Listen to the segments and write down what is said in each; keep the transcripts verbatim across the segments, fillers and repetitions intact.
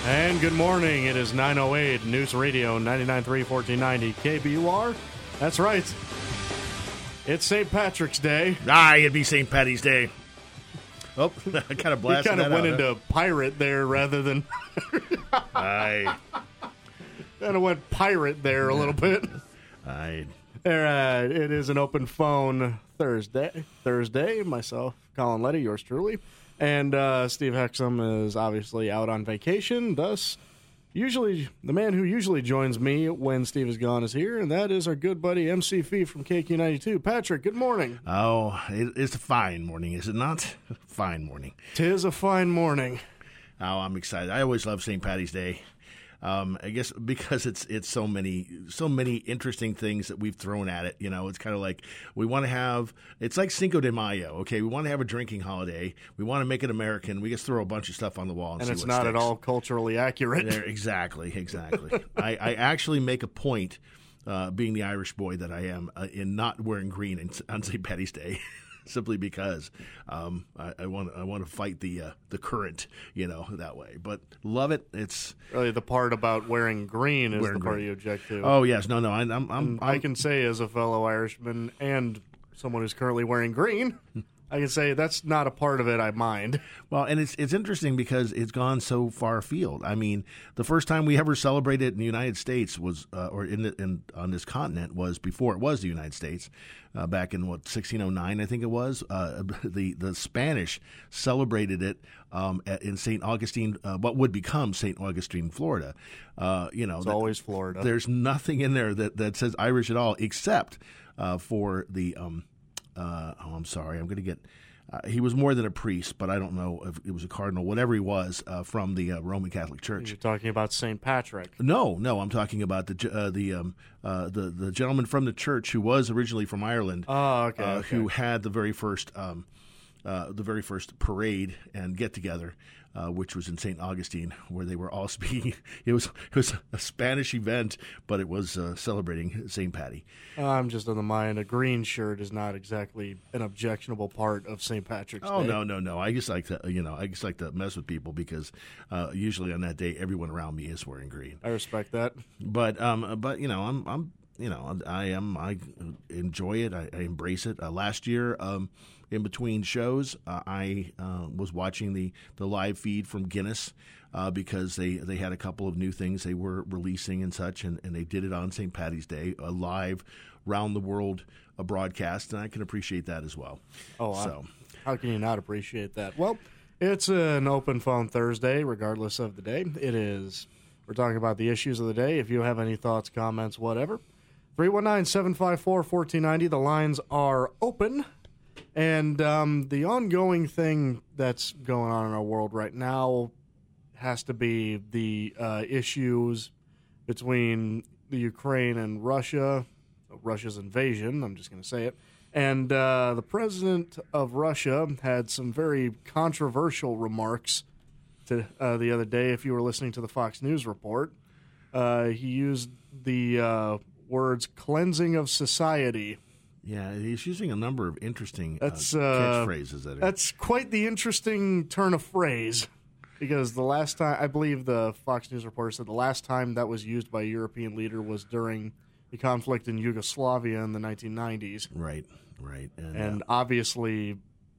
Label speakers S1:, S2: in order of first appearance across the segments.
S1: And good morning. It is nine oh eight News Radio ninety-nine point three, fourteen ninety K B U R. That's right. It's Saint Patrick's Day.
S2: Ah, it'd be Saint Patty's Day. Oh, I kind of blasted
S1: You kind of went
S2: out,
S1: into
S2: huh?
S1: pirate there rather than...
S2: I...
S1: kind of went pirate there a little bit.
S2: I...
S1: All right. It is an open phone Thursday. Thursday. Myself, Colin Letty, yours truly. And uh, Steve Hexum is obviously out on vacation. Thus, usually the man who usually joins me when Steve is gone is here, and that is our good buddy M C Fee from K Q ninety-two. Patrick, good morning.
S2: Oh, it, it's a fine morning, is it not? Fine morning.
S1: 'Tis a fine morning.
S2: Oh, I'm excited. I always love Saint Patty's Day. Um, I guess because it's it's so many so many interesting things that we've thrown at it. You know, it's kind of like we want to have it's like Cinco de Mayo. Okay, we want to have a drinking holiday. We want to make it American. We just throw a bunch of stuff on the wall and,
S1: And
S2: see
S1: it's
S2: what
S1: not
S2: sticks.
S1: at all culturally accurate.
S2: There, exactly, exactly. I, I actually make a point, uh, being the Irish boy that I am, uh, in not wearing green in, on Saint Patty's Day. Simply because um, I, I want I want to fight the uh, the current, you know, that way. But love it. It's
S1: Really, the part about wearing green is
S2: Wearing
S1: the part
S2: green.
S1: you object to.
S2: oh yes, no, no. I, I'm, I'm, I'm
S1: I can say, as a fellow Irishman and someone who's currently wearing green, I can say that's not a part of it I mind.
S2: well, and it's it's interesting because it's gone so far afield. I mean, the first time we ever celebrated in the United States was, uh, or in, the, in on this continent, was before it was the United States, uh, back in what sixteen oh nine, I think it was. Uh, the the Spanish celebrated it um, at, in Saint Augustine, uh, what would become Saint Augustine, Florida. Uh, you know,
S1: It's
S2: that-
S1: always Florida.
S2: There's nothing in there that, that says Irish at all, except uh, for the. Um, uh, oh, I'm sorry. I'm going to get. Uh, he was more than a priest, but I don't know if it was a cardinal, whatever he was, uh, from the uh, Roman Catholic Church.
S1: You're talking about Saint Patrick.
S2: No, no, I'm talking about the ge- uh, the um, uh, the the gentleman from the church who was originally from Ireland,
S1: Oh, okay.
S2: uh,
S1: okay.
S2: who had the very first um, uh, the very first parade and get together, uh, which was in Saint Augustine, where they were all speaking. It was it was a Spanish event, but it was uh, celebrating Saint Patty.
S1: I'm just of the mind a green shirt is not exactly an objectionable part of Saint Patrick's
S2: Oh
S1: Day.
S2: no, no, no! I just like to, you know, I just like to mess with people because uh, usually on that day, everyone around me is wearing green.
S1: I respect that.
S2: But, um, but you know, I'm, I'm, you know, I am, I enjoy it. I, I embrace it. Uh, last year, um, in between shows, uh, I uh, was watching the, the live feed from Guinness uh, because they, they had a couple of new things they were releasing and such, and, and they did it on Saint Patty's Day, a live round the world uh, broadcast, and I can appreciate that as well.
S1: Oh,
S2: so.
S1: I, how can you not appreciate that? Well, it's an open phone Thursday, regardless of the day. It is. We're talking about the issues of the day. If you have any thoughts, comments, whatever, three one nine, seven five four, one four nine zero. The lines are open. And um, the ongoing thing that's going on in our world right now has to be the uh, issues between the Ukraine and Russia, Russia's invasion, I'm just going to say it. And uh, the president of Russia had some very controversial remarks to, uh, the other day. If you were listening to the Fox News report, uh, he used the uh, words cleansing of society.
S2: Yeah, he's using a number of interesting uh,
S1: That's, uh,
S2: catchphrases. That are,
S1: That's quite the interesting turn of phrase, because the last time, I believe the Fox News reporter said the last time that was used by a European leader was during the conflict in Yugoslavia in the nineteen nineties.
S2: right, right. And,
S1: And
S2: uh,
S1: obviously,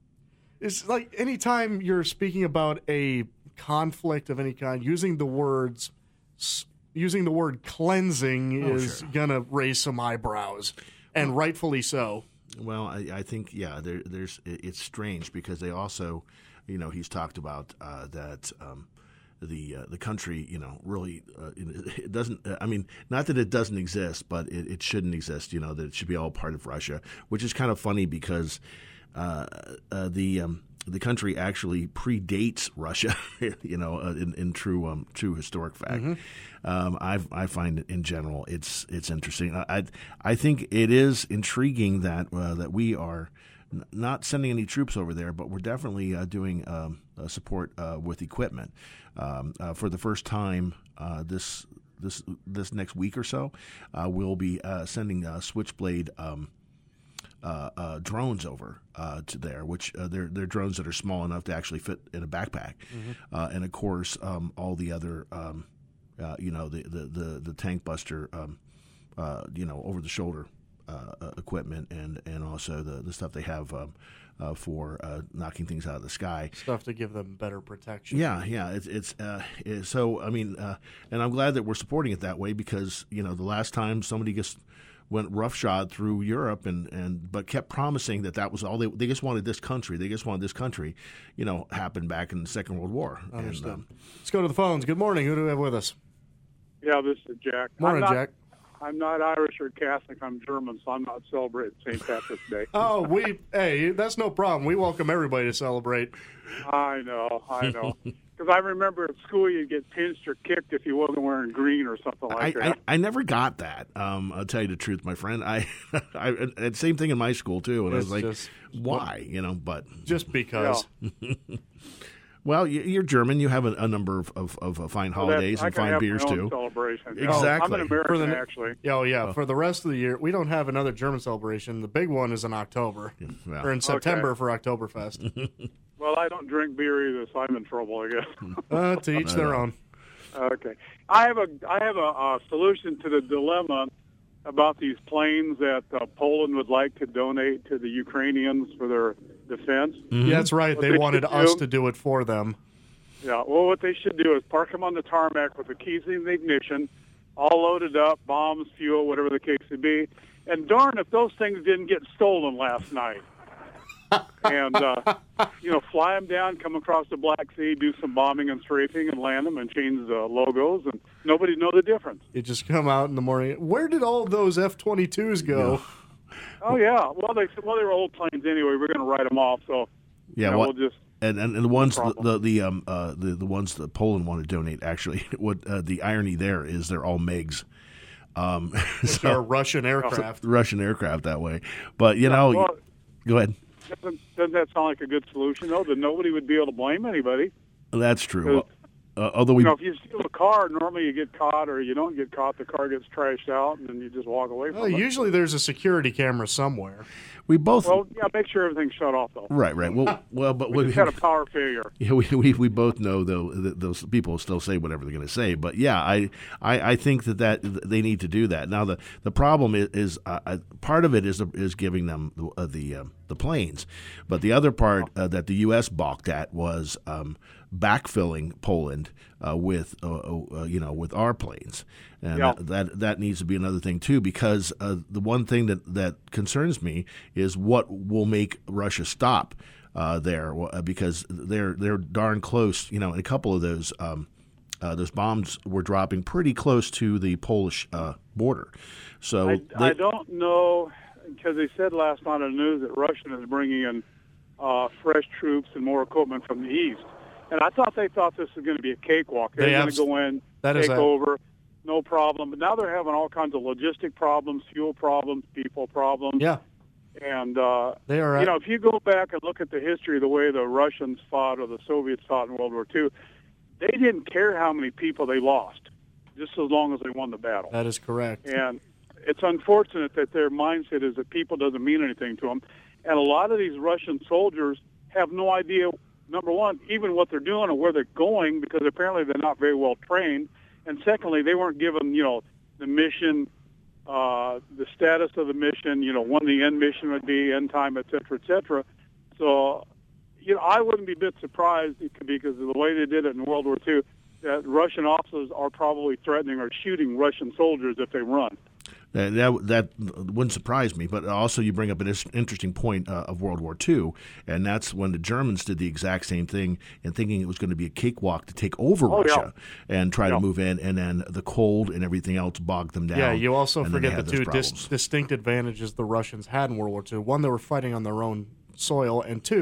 S1: it's like anytime you're speaking about a conflict of any kind, using the words, using the word cleansing
S2: Oh,
S1: is
S2: sure.
S1: going to raise some eyebrows, and rightfully so.
S2: well, I, I think, yeah, there, there's. it- it's strange because they also, you know, he's talked about uh, that um, the uh, the country, you know, really uh, it it doesn't. I mean, not that it doesn't exist, but it, it shouldn't exist. You know, that it should be all part of Russia, which is kind of funny because uh, uh, the. Um, the country actually predates Russia, you know, uh, in, in true um, true historic fact.
S1: Mm-hmm.
S2: Um, I I find it in general it's it's interesting. I I, I think it is intriguing that uh, that we are n- not sending any troops over there, but we're definitely uh, doing um, uh, support uh, with equipment um, uh, for the first time uh, this this this next week or so. Uh, we'll be uh, sending uh, Switchblade. Um, uh, uh, drones over uh, to there, which uh, they're they're drones that are small enough to actually fit in a backpack, mm-hmm. uh, and of course um, all the other um, uh, you know the the the, the tank buster um, uh, you know over the shoulder uh, equipment and and also the the stuff they have. Um, Uh, for uh, knocking things out of the sky,
S1: stuff to give them better protection.
S2: Yeah, yeah. It's it's uh, it, so. I mean, uh, and I'm glad that we're supporting it that way because you know the last time somebody just went roughshod through Europe and, and but kept promising that that was all they they just wanted this country. They just wanted this country. You know, happened back in the Second World War.
S1: Understood.
S2: And, um,
S1: Let's go to the phones. Good morning. Who do we have with us?
S3: Yeah, this is Jack.
S1: Morning,
S3: I'm not,
S1: Jack.
S3: I'm not Irish or Catholic. I'm German, so I'm not celebrating Saint Patrick's Day.
S1: Oh, we hey, that's no problem. We welcome everybody to celebrate.
S3: I know, I know. Because I remember at school you'd get pinched or kicked if you wasn't wearing green or something like
S2: I,
S3: that.
S2: I, I never got that. Um, I'll tell you the truth, my friend. I, I and same thing in my school too. And
S1: It's
S2: I was like,
S1: just-
S2: why? You know, but
S1: Just because.
S3: Yeah.
S2: well, you- you're German. You have a, a number of, of, of fine
S3: So that-
S2: holidays
S3: I
S2: and
S3: can
S2: fine
S3: have
S2: beers
S3: my own
S2: too.
S3: Celebration.
S2: Exactly.
S3: I'm an
S1: For
S3: American,
S1: the-
S3: actually.
S1: Oh, yeah. For the rest of the year, we don't have another German celebration. The big one is in October.
S2: Yeah.
S1: Or in September
S3: Okay.
S1: for Oktoberfest.
S3: Well, I don't drink beer either, so I'm in trouble, I guess.
S1: uh, to each their own.
S3: Okay, I have a I have a, a solution to the dilemma about these planes that uh, Poland would like to donate to the Ukrainians for their defense.
S2: Mm-hmm.
S1: Yeah, that's right.
S3: What
S1: They
S3: they
S1: wanted
S3: should
S1: us
S3: do-
S1: to do it for them.
S3: Yeah, well, what they should do is park them on the tarmac with the keys in the ignition, all loaded up, bombs, fuel, whatever the case may be. And darn if those things didn't get stolen last night. and, uh, you know, fly them down, come across the Black Sea, do some bombing and strafing and land them and change the logos, and nobody know the difference.
S1: You just come out in the morning. Where did all those F twenty-twos go?
S3: Oh, yeah. Well, they well they were old planes anyway. We're going to write them off, so
S2: Yeah,
S3: you know,
S2: well,
S3: we'll just...
S2: and, and and the ones the
S3: problem.
S2: the the um uh the, the ones that Poland want to donate actually what uh, the irony there is they're all MiGs, um
S1: Which are Russian aircraft.
S2: Russian aircraft that way, but you know
S3: well,
S2: go ahead.
S3: doesn't, doesn't that sound like a good solution, though, that nobody would be able to blame anybody?
S2: That's true. Well, uh, although we
S3: You know, if you steal a car, normally you get caught, or you don't get caught. The car gets trashed out, and then you just walk away from
S1: Well,
S3: it.
S1: usually there's a security camera somewhere.
S2: we both
S3: Well, yeah, make sure everything's shut off, though.
S2: right right well well but
S3: We
S2: we,
S3: just had a power failure.
S2: yeah, we, we we both know though that those people still say whatever they're going to say, but yeah, I, I I think that that they need to do that. Now the the problem is, is uh, part of it is is giving them the uh, the, um, the planes, but the other part uh, that the U S balked at was um, backfilling Poland uh, with uh, uh, you know with our planes, and
S3: Yeah.
S2: that, that that needs to be another thing too, because uh, the one thing that that concerns me is what will make Russia stop uh, there, uh, because they're they're darn close. You know, and a couple of those um, uh, those bombs were dropping pretty close to the Polish uh, border. So
S3: I,
S2: they,
S3: I don't know, because they said last night on the news that Russia is bringing in uh, fresh troops and more equipment from the east. And I thought they thought this was going to be a cakewalk. They're
S1: They
S3: going
S1: abs-
S3: to go in,
S1: that is
S3: take
S1: a-
S3: over, no problem. But now they're having all kinds of logistic problems, fuel problems, people problems.
S1: Yeah,
S3: And, uh,
S1: they are.
S3: you know, if you go back and look at the history of the way the Russians fought or the Soviets fought in World War Two, they didn't care how many people they lost, just as long as they won the battle.
S1: that is correct.
S3: And it's unfortunate that their mindset is that people doesn't mean anything to them. And a lot of these Russian soldiers have no idea, number one, even what they're doing or where they're going, because apparently they're not very well trained. And secondly, they weren't given, you know, the mission, uh, the status of the mission, you know, when the end mission would be, end time, et cetera, et cetera. So, you know, I wouldn't be a bit surprised because of the way they did it in World War Two, that Russian officers are probably threatening or shooting Russian soldiers if they run.
S2: Uh, that that wouldn't surprise me, but also you bring up an is- interesting point uh, of World War Two, and that's when the Germans did the exact same thing and thinking it was going to be a cakewalk to take over
S3: Oh,
S2: Russia and try
S3: Yeah.
S2: to move in, and then the cold and everything else bogged them down.
S1: Yeah, you also
S2: and then they
S1: forget
S2: had
S1: the
S2: those
S1: two dis-
S2: problems.
S1: distinct advantages the Russians had in World War Two. One, they were fighting on their own soil, and two,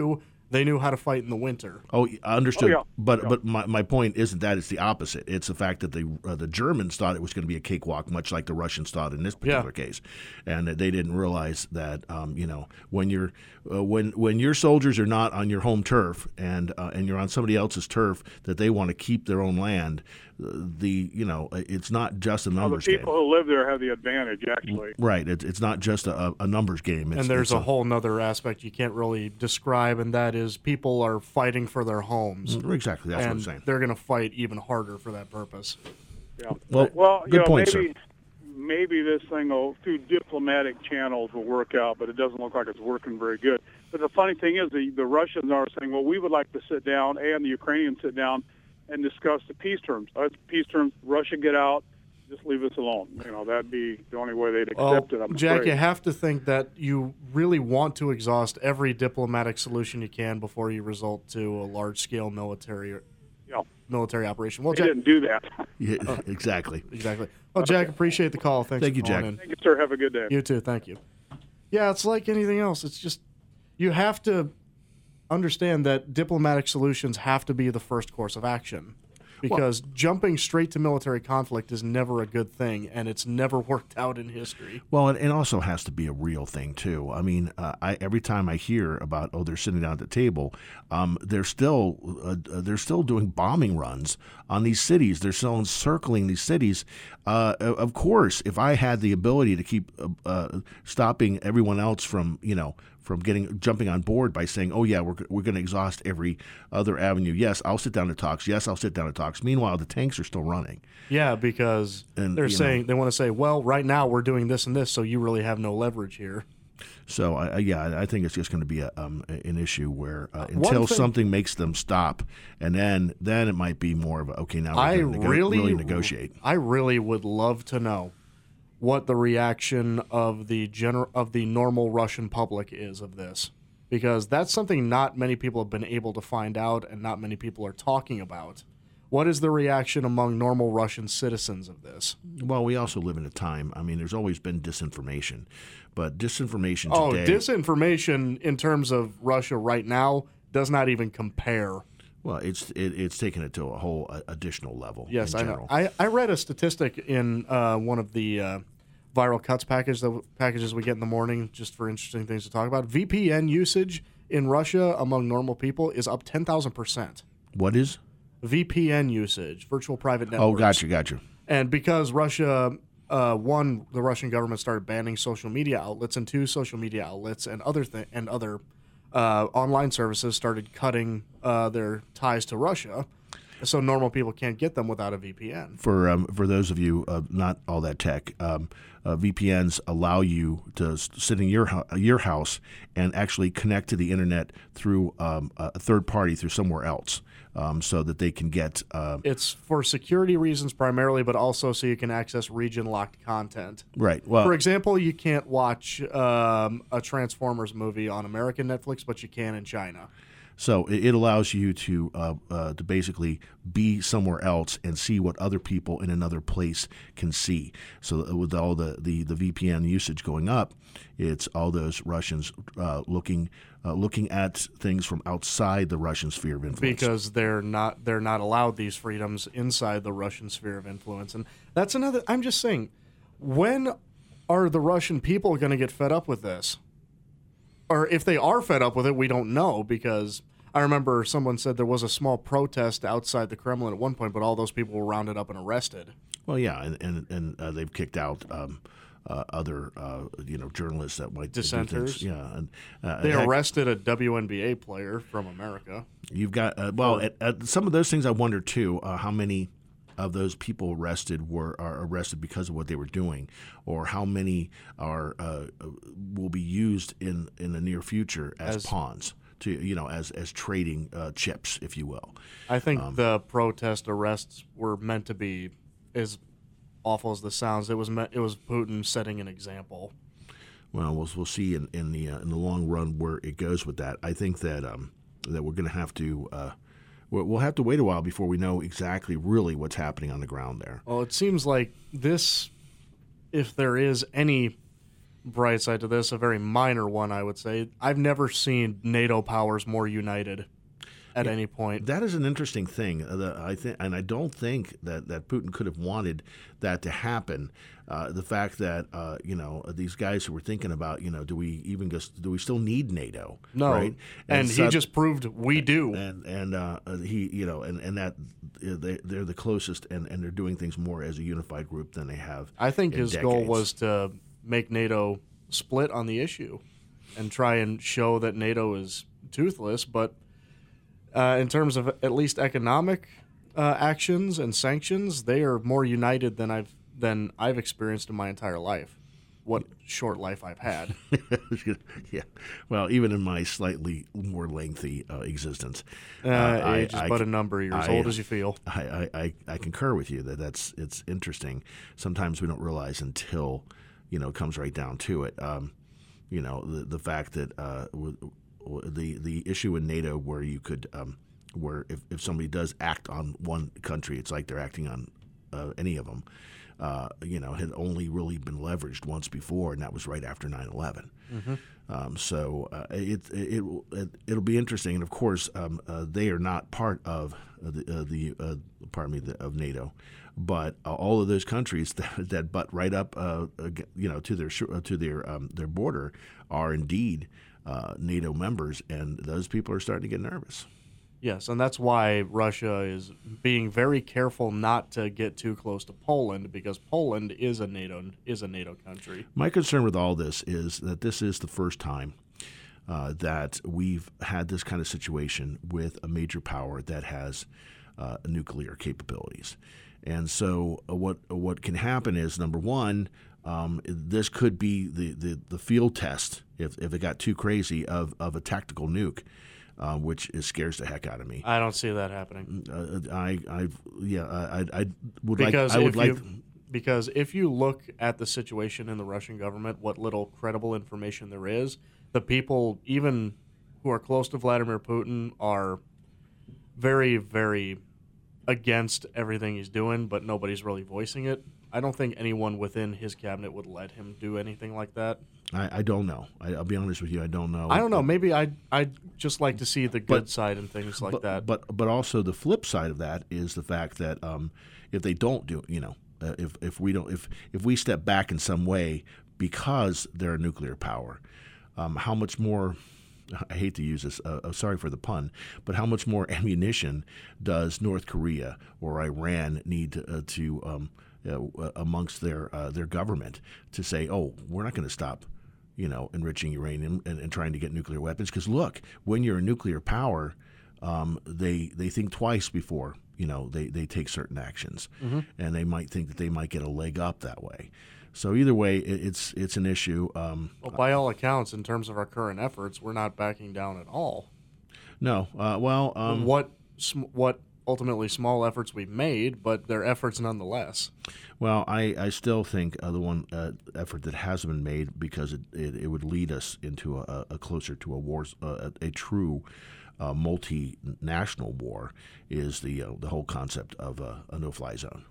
S1: They knew how to fight in the winter.
S2: Oh, I understood.
S3: Oh, yeah.
S2: But
S3: Yeah.
S2: but my, my point isn't that, it's the opposite. It's the fact that the uh, the Germans thought it was going to be a cakewalk, much like the Russians thought in this particular
S1: Yeah.
S2: case, and that they didn't realize that um, you know when you're uh, when when your soldiers are not on your home turf and uh, and you're on somebody else's turf that they want to keep their own land, uh, the you know it's not just a
S3: Well, the
S2: numbers
S3: people
S2: game.
S3: who live there have the advantage, actually.
S2: Right. It, it's not just a, a numbers game. It's,
S1: And there's
S2: it's
S1: a whole nother aspect you can't really describe, and that is people are fighting for their homes.
S2: Exactly. That's
S1: and
S2: what I'm saying.
S1: they're going to fight even harder for that purpose.
S3: Yeah.
S2: Well,
S3: well, you
S2: good
S3: know,
S2: point,
S3: maybe,
S2: sir.
S3: Maybe this thing will, through diplomatic channels will work out, but it doesn't look like it's working very good. But the funny thing is, the, the Russians are saying, well, we would like to sit down, and the Ukrainians sit down and discuss the peace terms. Uh, peace terms, Russia get out, just leave us alone. You know, that'd be the only way they'd
S1: Well,
S3: accept it. I'm
S1: Jack,
S3: afraid.
S1: you have to think that you really want to exhaust every diplomatic solution you can before you resort to a large-scale military
S3: Yeah.
S1: military operation. Well,
S3: They
S1: Jack,
S3: didn't do that.
S2: Yeah, exactly.
S1: exactly. Well, Jack, appreciate the call. Thanks
S2: Thank
S1: for
S2: you,
S1: calling
S2: Jack.
S1: in.
S3: Thank you, sir. Have a good day.
S1: You too. Thank you. Yeah, it's like anything else. It's just you have to understand that diplomatic solutions have to be the first course of action, because jumping straight to military conflict is never a good thing, and it's never worked out in history.
S2: Well, it, it also has to be a real thing too. I mean, uh, I, every time I hear about oh they're sitting down at the table, um, they're still uh, they're still doing bombing runs on these cities. They're still encircling these cities. Uh, of course, if I had the ability to keep uh, uh, stopping everyone else from you know from getting jumping on board by saying, oh yeah, we're we're going to exhaust every other avenue. Yes, I'll sit down to talks. Yes, I'll sit down to talks. Meanwhile, the tanks are still running.
S1: Yeah, because
S2: And,
S1: they're
S2: you
S1: saying
S2: know-
S1: they want to say, well, right now we're doing this and this, so you really have no leverage here.
S2: So I, I, yeah, I think it's just going to be a, um, an issue where uh,
S1: One
S2: until
S1: thing-
S2: something makes them stop, and then then it might be more of a okay. Now we're
S1: I
S2: going to
S1: really,
S2: really negotiate.
S1: I really would love to know what the reaction of the gener- of the normal Russian public is of this, because that's something not many people have been able to find out, and not many people are talking about. What is the reaction among normal Russian citizens of this?
S2: Well, we also live in a time. I mean, there's always been disinformation, but disinformation
S1: Oh,
S2: today.
S1: disinformation in terms of Russia right now does not even compare.
S2: well, it's it, it's taken it to a whole uh, additional level.
S1: Yes,
S2: in
S1: I
S2: general.
S1: know. I, I read a statistic in uh, one of the uh, viral cuts package the packages we get in the morning just for interesting things to talk about. V P N usage in Russia among normal people is up ten thousand percent.
S2: What is?
S1: V P N usage, virtual private networks.
S2: Oh, gotcha, gotcha.
S1: And because Russia, uh, one, the Russian government started banning social media outlets, and two, social media outlets and other th- and other uh, online services started cutting uh, their ties to Russia, so normal people can't get them without a V P N.
S2: For um, for those of you uh, not all that tech, um, uh, V P Ns allow you to s- sit in your hou- your house and actually connect to the internet through um, a third party through somewhere else, um, so that they can get. Uh,
S1: It's for security reasons primarily, but also so you can access region-locked content.
S2: right. Well,
S1: For example, you can't watch um, a Transformers movie on American Netflix, but you can in China.
S2: So it it allows you to uh, uh, to basically be somewhere else and see what other people in another place can see. So with all the, the, the V P N usage going up, it's all those Russians uh, looking uh, looking at things from outside the Russian sphere of influence.
S1: Because they're not they're not allowed these freedoms inside the Russian sphere of influence. And that's another I'm just saying, when are the Russian people going to get fed up with this? Or if they are fed up with it, we don't know, because I remember someone said there was a small protest outside the Kremlin at one point, but all those people were rounded up and arrested.
S2: Well, yeah, and and, and uh, they've kicked out um, uh, other uh, you know journalists that might do
S1: Dissenters?
S2: things. Yeah, and uh,
S1: They
S2: heck,
S1: arrested a W N B A player from America.
S2: You've got uh, well, at, at some of those things. I wonder too uh, how many of those people arrested were are arrested because of what they were doing, or how many are uh, will be used in, in the near future as,
S1: As-
S2: pawns to you know as as trading uh, chips, if you will.
S1: I think
S2: Um,
S1: the protest arrests were meant to be, as awful as this sounds, it was meant, it was Putin setting an example.
S2: Well, we'll we'll see in in the uh, in the long run where it goes with that. I think that um, that we're going to have to. Uh, we'll we'll have to wait a while before we know exactly really what's happening on the ground there.
S1: Well, it seems like this, if there is any bright side to this, a very minor one, I would say. I've never seen NATO powers more united at yeah, any point.
S2: That is an interesting thing. Uh, the, I think, and I don't think that, that Putin could have wanted that to happen. Uh, the fact that uh, you know these guys who were thinking about you know do we even just do we still need NATO?
S1: No,
S2: right?
S1: And, and he so, just proved we do.
S2: And and uh, he you know and, and that they they're the closest and, and they're doing things more as a unified group than they have.
S1: I think
S2: in
S1: his
S2: decades.
S1: goal was to make NATO split on the issue and try and show that NATO is toothless, but. Uh, in terms of at least economic uh, actions and sanctions, they are more united than I've than I've experienced in my entire life. What short life I've had.
S2: Yeah, well, even in my slightly more lengthy uh, existence,
S1: uh, uh, age I, is I, but I, a number. You're as I, old as you feel.
S2: I, I, I, I concur with you that that's it's interesting. Sometimes we don't realize until you know it comes right down to it. Um, you know the the fact that. Uh, The the issue in NATO where you could um, where if, if somebody does act on one country, it's like they're acting on uh, any of them. Uh, you know, had only really been leveraged once before, and that was right after nine eleven. Mm-hmm. Um, so uh, it, it it it'll be interesting, and of course, um, uh, they are not part of the uh, the uh, pardon me the, of NATO, but uh, all of those countries that, that butt right up, uh, you know, to their to their um, their border are indeed. Uh, NATO members, and those people are starting to get nervous.
S1: Yes, and that's why Russia is being very careful not to get too close to Poland, because Poland is a NATO is a NATO country.
S2: My concern with all this is that this is the first time uh, that we've had this kind of situation with a major power that has uh, nuclear capabilities, and so uh, what what can happen is, number one. Um, this could be the, the, the field test, if, if it got too crazy, of, of a tactical nuke, uh, which is, scares the heck out of me.
S1: I don't see that happening.
S2: Uh, I, I, yeah, I, I would
S1: because
S2: like. I would like.
S1: You, because if you look at the situation in the Russian government, what little credible information there is, the people, even who are close to Vladimir Putin, are very, very against everything he's doing, but nobody's really voicing it. I don't think anyone within his cabinet would let him do anything like that.
S2: I, I don't know. I, I'll be honest with you. I don't know.
S1: I don't know. Maybe I'd, I'd just like to see the good but, side and things like
S2: but,
S1: that.
S2: But but also the flip side of that is the fact that um, if they don't do, you know, uh, if if we don't, if if we step back in some way because they're a nuclear power, um, how much more? I hate to use this. Uh, sorry for the pun, but how much more ammunition does North Korea or Iran need to, uh, to um, Uh, amongst their uh, their government to say, oh, we're not going to stop, you know, enriching uranium and, and trying to get nuclear weapons? Because look, when you're a nuclear power, um, they they think twice before, you know, they, they take certain actions, mm-hmm. and they might think that they might get a leg up that way. So either way, it, it's it's an issue. Um,
S1: well, by all accounts, in terms of our current efforts, we're not backing down at all.
S2: No, uh, well, um,
S1: what what. ultimately small efforts we've made, but they're efforts nonetheless.
S2: Well, I, I still think uh, the one uh, effort that has been made, because it, it, it would lead us into a, a closer to a war, uh, a, a true uh, multinational war, is the uh, the whole concept of a, a no-fly zone.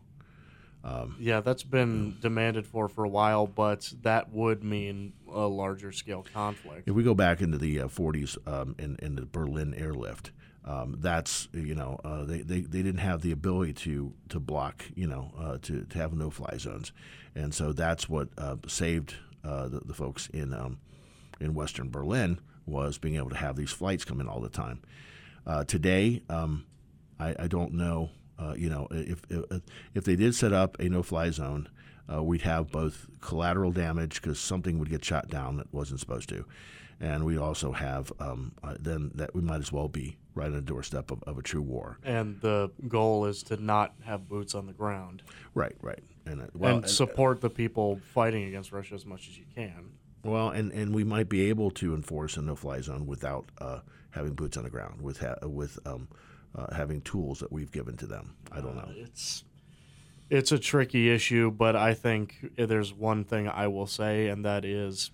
S2: Um,
S1: yeah, that's been demanded for for a while, but that would mean a larger scale conflict.
S2: If we go back into the uh, forties um, in, in the Berlin airlift, Um, that's, you know, uh, they, they, they didn't have the ability to to block, you know, uh, to, to have no-fly zones. And so that's what uh, saved uh, the, the folks in um, in Western Berlin, was being able to have these flights come in all the time. Uh, today, um, I, I don't know, uh, you know, if, if if they did set up a no-fly zone, uh, we'd have both collateral damage because something would get shot down that wasn't supposed to. And we also have um, uh, then that we might as well be right on the doorstep of, of a true war.
S1: And the goal is to not have boots on the ground.
S2: Right, right. And, uh, well,
S1: and support uh, the people fighting against Russia as much as you can.
S2: Well, and, and we might be able to enforce a no-fly zone without uh, having boots on the ground, with ha- with um, uh, having tools that we've given to them. I don't know.
S1: Uh, it's it's a tricky issue, but I think there's one thing I will say, and that is,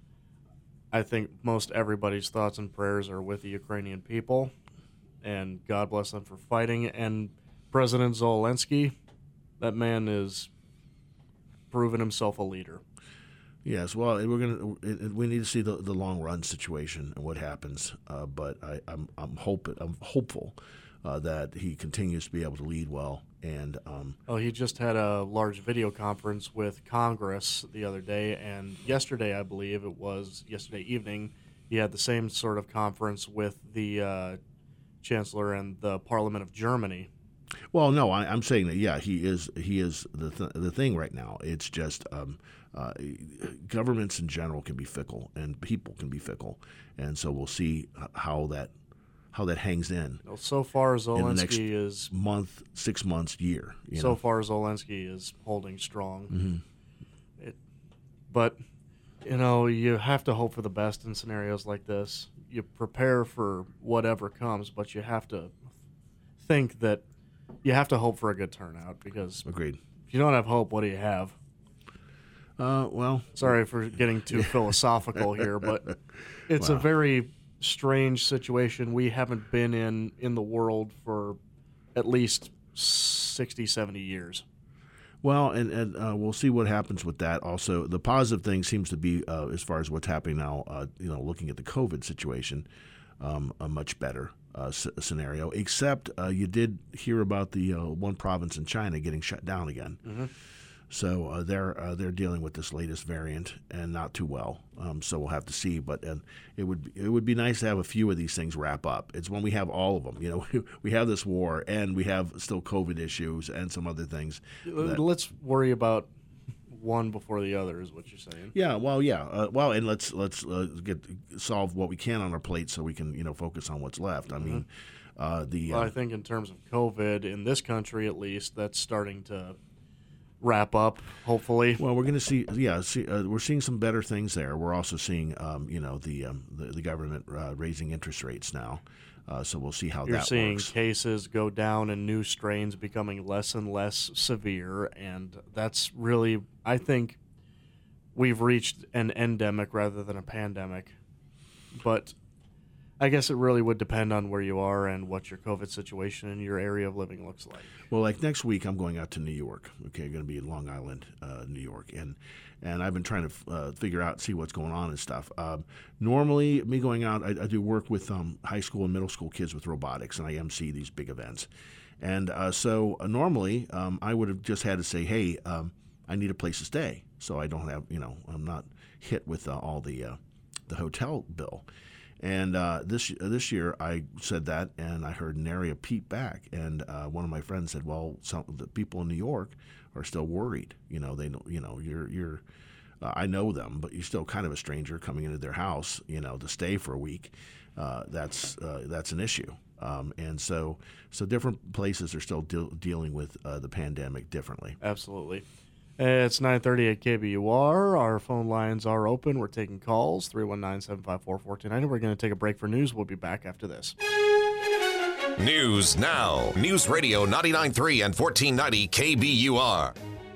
S1: I think most everybody's thoughts and prayers are with the Ukrainian people, and God bless them for fighting. And President Zelensky, that man is proven himself a leader.
S2: Yes, well, we're gonna. We need to see the, the long run situation and what happens. Uh, but I, I'm I'm hope I'm hopeful uh, that he continues to be able to lead well. And um,
S1: oh, he just had a large video conference with Congress the other day, and yesterday, I believe it was yesterday evening, he had the same sort of conference with the uh, Chancellor and the Parliament of Germany.
S2: Well, no, I, I'm saying that yeah, he is he is the th- the thing right now. It's just um, uh, governments in general can be fickle, and people can be fickle, and so we'll see how that how that hangs in.
S1: Well, so far,
S2: in the next
S1: Zelensky is
S2: month, six months, year. You
S1: so
S2: know?
S1: far Zelensky is holding strong.
S2: Mm-hmm.
S1: It, but you know, you have to hope for the best in scenarios like this. You prepare for whatever comes, but you have to think that. You have to hope for a good turnout because
S2: Agreed.
S1: If you don't have hope, what do you have?
S2: Uh, well,
S1: sorry for getting too philosophical here, but it's
S2: wow.
S1: a very strange situation we haven't been in in the world for at least sixty, seventy years.
S2: Well, and, and uh, we'll see what happens with that. Also, the positive thing seems to be, uh, as far as what's happening now, uh, you know, looking at the COVID situation, um, a much better uh, c- scenario. Except uh, you did hear about the uh, one province in China getting shut down again.
S1: Mm-hmm.
S2: So uh, they're uh, they're dealing with this latest variant and not too well. Um, so we'll have to see. But uh, it would it would be nice to have a few of these things wrap up. It's when we have all of them. You know, we have this war and we have still COVID issues and some other things. That,
S1: let's worry about one before the other, is what you're saying.
S2: Yeah. Well, yeah. Uh, well, and let's let's uh, get solve what we can on our plate so we can you know focus on what's left.
S1: Mm-hmm.
S2: I mean, uh, the
S1: well,
S2: uh,
S1: I think in terms of COVID in this country, at least, that's starting to wrap up, hopefully.
S2: Well, we're going to see, yeah, see, uh, we're seeing some better things there. We're also seeing, um, you know, the, um, the the government uh, raising interest rates now. Uh, so we'll see how
S1: You're
S2: that
S1: seeing
S2: works.
S1: cases go down and new strains becoming less and less severe, and that's really, I think, we've reached an endemic rather than a pandemic. But I guess it really would depend on where you are and what your COVID situation in your area of living looks like.
S2: Well, like next week, I'm going out to New York. Okay, going to be in Long Island, uh, New York, and and I've been trying to uh, figure out, see what's going on and stuff. Um, normally, me going out, I, I do work with um, high school and middle school kids with robotics, and I emcee these big events. And uh, so uh, normally, um, I would have just had to say, hey, um, I need a place to stay, so I don't have, you know, I'm not hit with uh, all the uh, the hotel bill. And uh, this this year, I said that, and I heard nary a peep back. And uh, one of my friends said, "Well, some the people in New York are still worried. You know, they know, you know, you're you're, uh, I know them, but you're still kind of a stranger coming into their house, you know, to stay for a week. Uh, that's uh, that's an issue. Um, and so so different places are still de- dealing with uh, the pandemic differently.
S1: Absolutely. It's nine thirty at K B U R. Our phone lines are open. We're taking calls, three one nine, seven five four, one four two nine. We're going to take a break for news. We'll be back after this.
S4: News now. News Radio ninety-nine point three and fourteen ninety K B U R.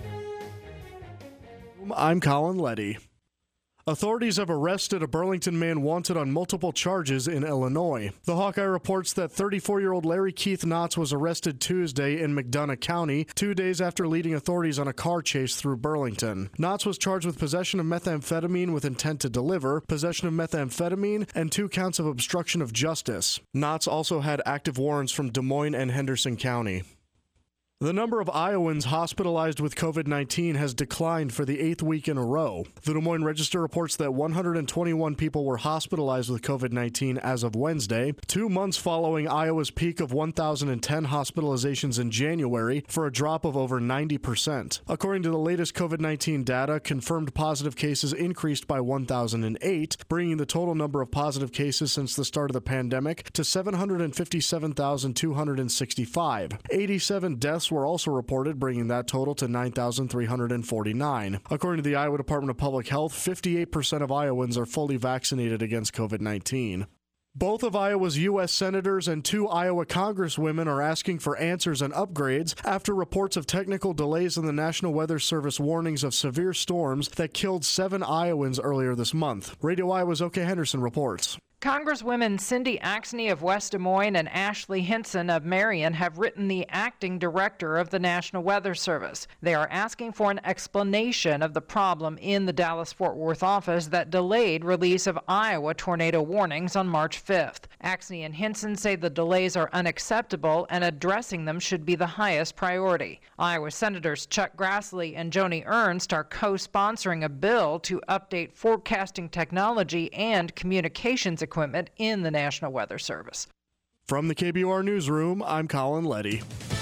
S1: I'm Colin Letty. Authorities have arrested a Burlington man wanted on multiple charges in Illinois. The Hawkeye reports that thirty-four-year-old Larry Keith Knotts was arrested Tuesday in McDonough County, two days after leading authorities on a car chase through Burlington. Knotts was charged with possession of methamphetamine with intent to deliver, possession of methamphetamine, and two counts of obstruction of justice. Knotts also had active warrants from Des Moines and Henderson County. The number of Iowans hospitalized with COVID nineteen has declined for the eighth week in a row. The Des Moines Register reports that one hundred twenty-one people were hospitalized with COVID nineteen as of Wednesday, two months following Iowa's peak of one thousand ten hospitalizations in January, for a drop of over ninety percent. According to the latest COVID nineteen data, confirmed positive cases increased by one thousand eight, bringing the total number of positive cases since the start of the pandemic to seven hundred fifty-seven thousand two hundred sixty-five. eighty-seven deaths were also reported, bringing that total to nine thousand three hundred forty-nine. According to the Iowa Department of Public Health, fifty-eight percent of Iowans are fully vaccinated against COVID nineteen. Both of Iowa's U S senators and two Iowa congresswomen are asking for answers and upgrades after reports of technical delays in the National Weather Service warnings of severe storms that killed seven Iowans earlier this month. Radio Iowa's O K Henderson reports.
S5: Congresswomen Cindy Axne of West Des Moines and Ashley Hinson of Marion have written the acting director of the National Weather Service. They are asking for an explanation of the problem in the Dallas-Fort Worth office that delayed release of Iowa tornado warnings on March fifth. Axne and Hinson say the delays are unacceptable and addressing them should be the highest priority. Iowa Senators Chuck Grassley and Joni Ernst are co-sponsoring a bill to update forecasting technology and communications equipment equipment in the National Weather Service.
S1: From the K B U R Newsroom, I'm Colin Letty.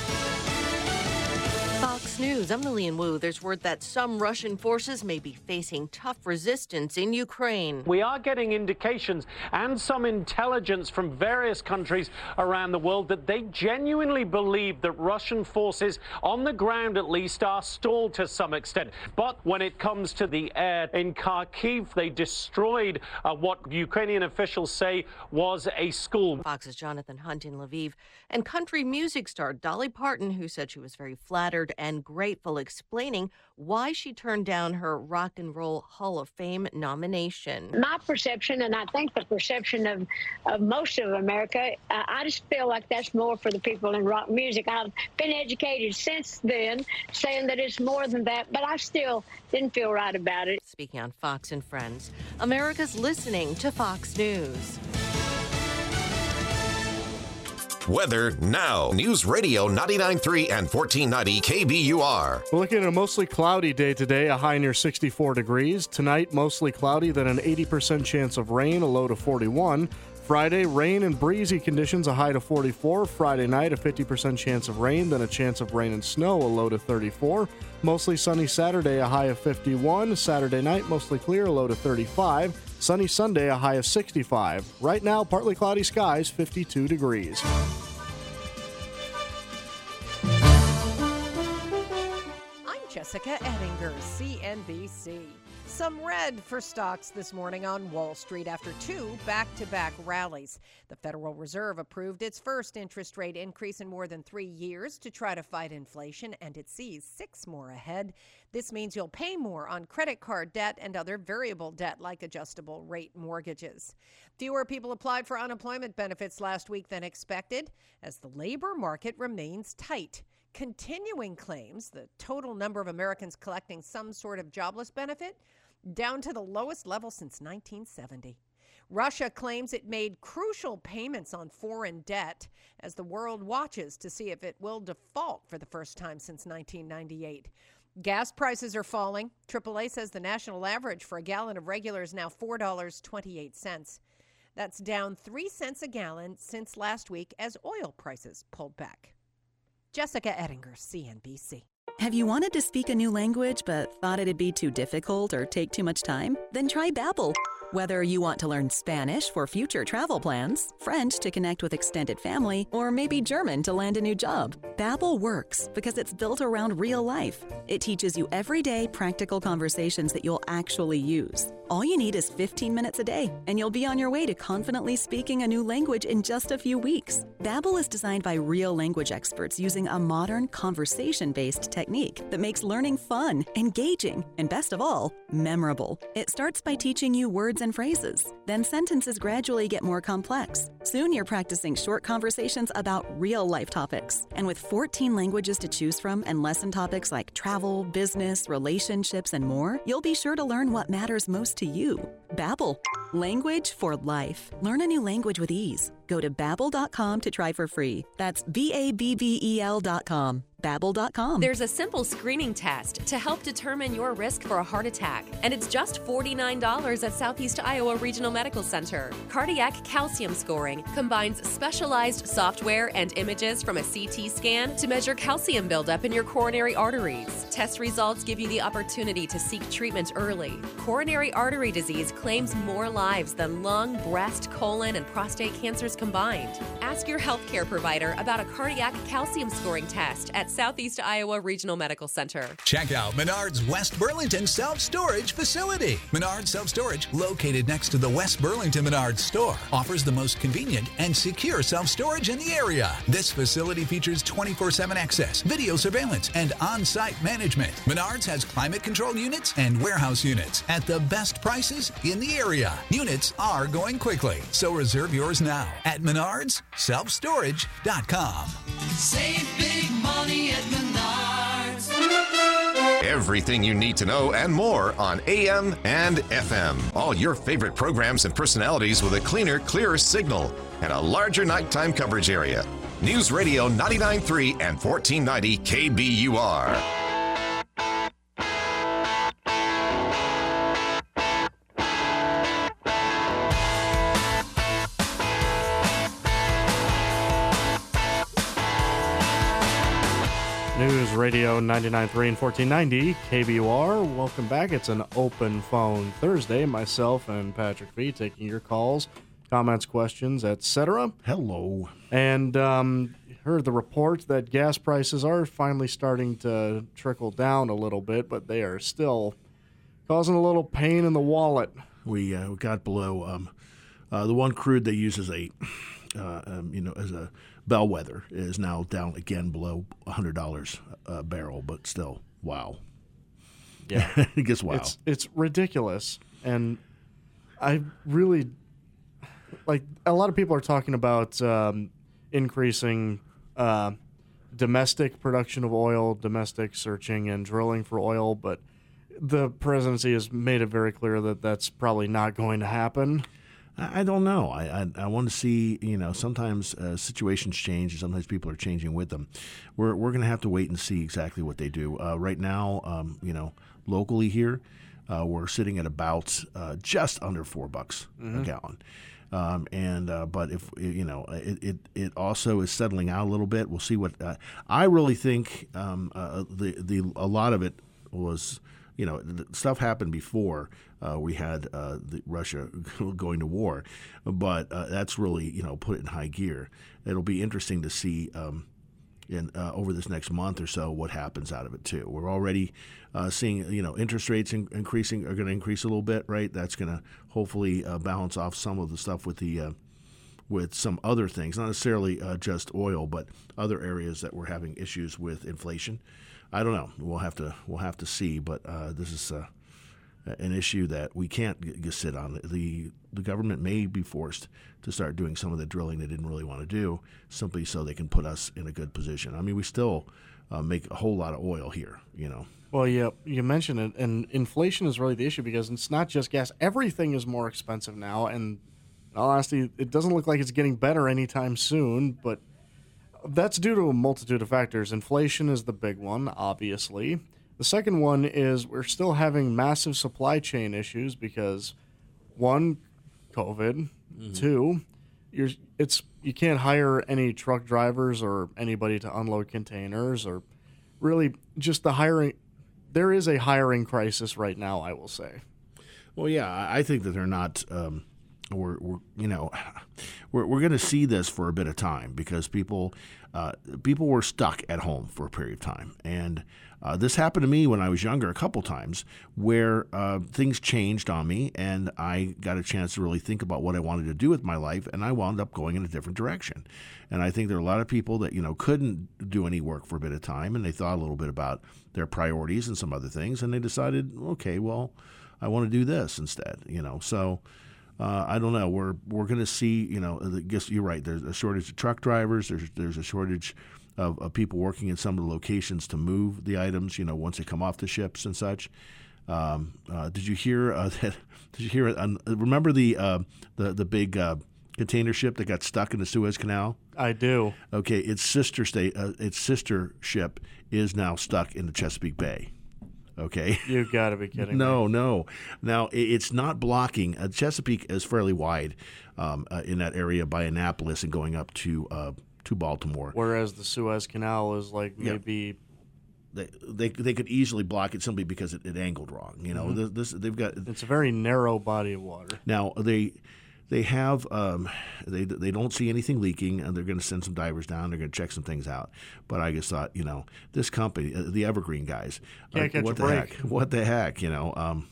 S6: Fox News, I'm Lillian Wu. There's word that some Russian forces may be facing tough resistance in Ukraine.
S7: We are getting indications and some intelligence from various countries around the world that they genuinely believe that Russian forces, on the ground at least, are stalled to some extent. But when it comes to the air in Kharkiv, they destroyed uh, what Ukrainian officials say was a school.
S6: Fox's Jonathan Hunt in Lviv. And country music star Dolly Parton, who said she was very flattered and grateful, explaining why she turned down her Rock and Roll Hall of Fame nomination.
S8: My perception, and I think the perception of, of most of America, uh, I just feel like that's more for the people in rock music. I've been educated since then, saying that it's more than that, but I still didn't feel right about it.
S6: Speaking on Fox and Friends, America's listening to Fox News.
S4: Weather now. News Radio ninety-nine point three and fourteen ninety K B U R.
S1: We're looking at a mostly cloudy day today, a high near sixty-four degrees. Tonight, mostly cloudy, then an eighty percent chance of rain, a low to forty-one. Friday, rain and breezy conditions, a high to forty-four. Friday night, a fifty percent chance of rain, then a chance of rain and snow, a low to thirty-four. Mostly sunny Saturday, a high of fifty-one. Saturday night, mostly clear, a low to thirty-five. Sunny Sunday, a high of sixty-five. Right now, partly cloudy skies, fifty-two degrees.
S9: I'm Jessica Ettinger, C N B C. Some red for stocks this morning on Wall Street after two back-to-back rallies. The Federal Reserve approved its first interest rate increase in more than three years to try to fight inflation, and it sees six more ahead. This means you'll pay more on credit card debt and other variable debt like adjustable rate mortgages. Fewer people applied for unemployment benefits last week than expected as the labor market remains tight. Continuing claims the total number of Americans collecting some sort of jobless benefit down to the lowest level since nineteen seventy. Russia claims it made crucial payments on foreign debt as the world watches to see if it will default for the first time since nineteen ninety-eight. Gas prices are falling. triple A says the national average for a gallon of regular is now four dollars and twenty-eight cents. That's down three cents a gallon since last week as oil prices pulled back. Jessica Ettinger, C N B C.
S10: Have you wanted to speak a new language but thought it'd be too difficult or take too much time? Then try Babbel. Whether you want to learn Spanish for future travel plans, French to connect with extended family, or maybe German to land a new job, Babbel works because it's built around real life. It teaches you everyday practical conversations that you'll actually use. All you need is fifteen minutes a day, and you'll be on your way to confidently speaking a new language in just a few weeks. Babbel is designed by real language experts using a modern conversation-based technique that makes learning fun, engaging, and best of all, memorable. It starts by teaching you words and phrases. Then sentences gradually get more complex. Soon you're practicing short conversations about real-life topics. And with fourteen languages to choose from and lesson topics like travel, business, relationships, and more, you'll be sure to learn what matters most to you. Babbel. Language for life. Learn a new language with ease. Go to babbel dot com to try for free. That's B A B B E L dot com. babbel dot com.
S11: There's a simple screening test to help determine your risk for a heart attack, and it's just forty-nine dollars at Southeast Iowa Regional Medical Center. Cardiac calcium scoring combines specialized software and images from a C T scan to measure calcium buildup in your coronary arteries. Test results give you the opportunity to seek treatment early. Coronary artery disease claims more lives than lung, breast, colon, and prostate cancers combined. Ask your healthcare provider about a cardiac calcium scoring test at Southeast Iowa Regional Medical Center.
S12: Check out Menard's West Burlington Self-Storage Facility. Menard's Self-Storage, located next to the West Burlington Menard's store, offers the most convenient and secure self-storage in the area. This facility features twenty-four seven access, video surveillance, and on-site management. Menard's has climate-controlled units and warehouse units at the best prices in the area. Units are going quickly, so reserve yours now at menards self storage dot com.
S13: Save big money at Menards.
S4: Everything you need to know and more on A M and F M. All your favorite programs and personalities with a cleaner, clearer signal and a larger nighttime coverage area. News Radio ninety-nine point three and fourteen ninety K B U R.
S1: News Radio ninety-nine point three and fourteen ninety K B U R. Welcome back. It's an open phone Thursday. Myself and Patrick V taking your calls, comments, questions, et cetera.
S2: Hello.
S1: And um, heard the report that gas prices are finally starting to trickle down a little bit, but they are still causing a little pain in the wallet.
S2: We uh, we got below um, uh, the one crude they use as a uh, um, you know as a bellwether is now down again below one hundred dollars a barrel, but still, wow.
S1: Yeah,
S2: it gets wow.
S1: It's, it's ridiculous, and I really like. A lot of people are talking about um, increasing uh, domestic production of oil, domestic searching and drilling for oil, but the presidency has made it very clear that that's probably not going to happen.
S2: I don't know. I, I I want to see. You know, sometimes uh, situations change, and sometimes people are changing with them. We're we're going to have to wait and see exactly what they do. Uh, right now, um, you know, locally here, uh, we're sitting at about uh, just under four bucks
S1: Mhm.
S2: a gallon. Um, and uh, but if you know, it, it it also is settling out a little bit. We'll see what uh, I really think. Um, uh, the the a lot of it was. You know, the stuff happened before uh, we had uh, the Russia going to war, but uh, that's really, you know, put it in high gear. It'll be interesting to see um, in uh, over this next month or so what happens out of it too. We're already uh, seeing, you know, interest rates in- increasing are going to increase a little bit, right? That's going to hopefully uh, balance off some of the stuff with the uh, with some other things, not necessarily uh, just oil, but other areas that we're having issues with inflation. I don't know. We'll have to we'll have to see, but uh, this is uh, an issue that we can't g- g- sit on. the The government may be forced to start doing some of the drilling they didn't really want to do, simply so they can put us in a good position. I mean, we still uh, make a whole lot of oil here, you know.
S1: Well, yeah, you mentioned it, and inflation is really the issue because it's not just gas. Everything is more expensive now, and in all honesty, it doesn't look like it's getting better anytime soon, but that's due to a multitude of factors. Inflation is the big one, obviously. The second one is we're still having massive supply chain issues because, one, COVID.
S2: Mm-hmm.
S1: Two, you're it's you can't hire any truck drivers or anybody to unload containers, or really just the hiring. There is a hiring crisis right now, I will say.
S2: Well, yeah, I I think that they're not. Um, we're, we're, you know, we're we're going to see this for a bit of time because people, uh, people were stuck at home for a period of time, and uh, this happened to me when I was younger a couple times, where uh, things changed on me, and I got a chance to really think about what I wanted to do with my life, and I wound up going in a different direction. And I think there are a lot of people that you know couldn't do any work for a bit of time, and they thought a little bit about their priorities and some other things, and they decided, okay, well, I want to do this instead, you know, so. Uh, I don't know. We're we're going to see. You know, I guess you're right. There's a shortage of truck drivers. There's there's a shortage of, of people working in some of the locations to move the items. You know, once they come off the ships and such. Um, uh, did you hear uh, that? Did you hear? Uh, remember the uh, the the big uh, container ship that got stuck in the Suez Canal?
S1: I do.
S2: Okay, its sister state, uh, its sister ship is now stuck in the Chesapeake Bay. Okay.
S1: You got to be kidding
S2: no,
S1: me.
S2: No, no. It's not blocking. Uh, Chesapeake is fairly wide um, uh, in that area by Annapolis and going up to uh, to Baltimore.
S1: Whereas the Suez Canal is like
S2: Yeah.
S1: maybe
S2: They, they they could easily block it simply because it, it angled wrong. You know,
S1: Mhm.
S2: this, this they've got.
S1: It's a very narrow body of water.
S2: Now they they have um, they they don't see anything leaking, and they're going to send some divers down. They're going to check some things out. But I just thought, you know, this company, uh, the Evergreen guys,
S1: Can't
S2: uh,
S1: catch
S2: what
S1: a
S2: the
S1: break.
S2: heck? What the heck? You know. Um,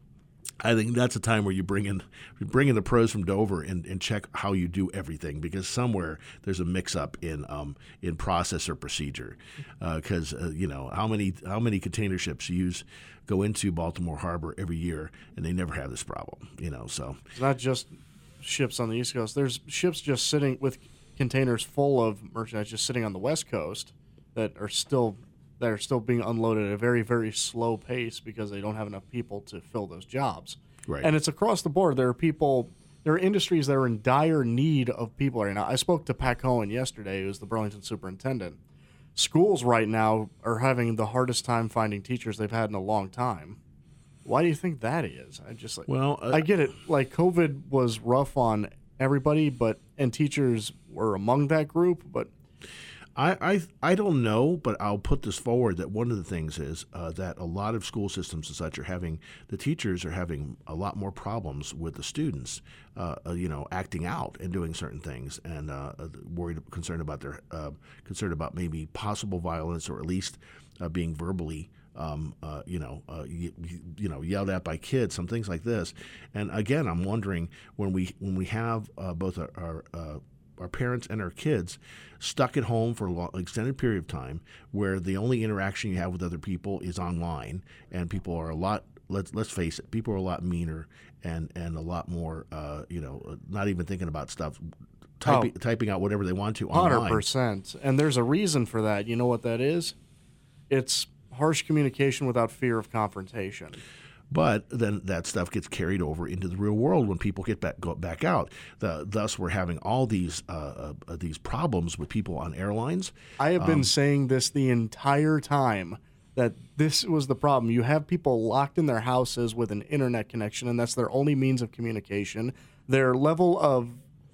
S2: I think that's a time where you bring in you bring in the pros from Dover and, and check how you do everything, because somewhere there's a mix-up in um, in process or procedure. Because uh, uh, you know how many how many container ships use go into Baltimore Harbor every year, and they never have this problem. You know, so
S1: It's not just ships on the East Coast. There's ships just sitting with containers full of merchandise just sitting on the West Coast that are still that are still being unloaded at a very, very slow pace because they don't have enough people to fill those jobs.
S2: Right.
S1: And it's across the board. There are people, there are industries that are in dire need of people right now. I spoke to Pat Cohen yesterday, who's the Burlington superintendent. Schools right now are having the hardest time finding teachers they've had in a long time. Why do you think that is? I just like,
S2: well, uh,
S1: I get it. Like, COVID was rough on everybody, but and teachers were among that group, but
S2: I, I I don't know, but I'll put this forward that one of the things is uh, that a lot of school systems and such are having, the teachers are having a lot more problems with the students, uh, uh, you know, acting out and doing certain things, and uh, worried, concerned about their, uh, concerned about maybe possible violence, or at least uh, being verbally, um, uh, you know, uh, you, you know, yelled at by kids, some things like this. And again, I'm wondering when we when we have uh, both our, our uh, our parents and our kids stuck at home for a long, extended period of time, where the only interaction you have with other people is online, and people are a lot, let's let's face it, people are a lot meaner and, and a lot more, uh, you know, not even thinking about stuff, typing,
S1: Oh.
S2: typing out whatever they want to
S1: one hundred
S2: online.
S1: percent. And there's a reason for that. You know what that is? It's harsh communication without fear of confrontation.
S2: But then that stuff gets carried over into the real world when people get back go back out. The, thus, we're having all these uh, uh, these problems with people on airlines.
S1: I have been
S2: Um,
S1: saying this the entire time, that this was the problem. You have people locked in their houses with an internet connection, and that's their only means of communication. Their level of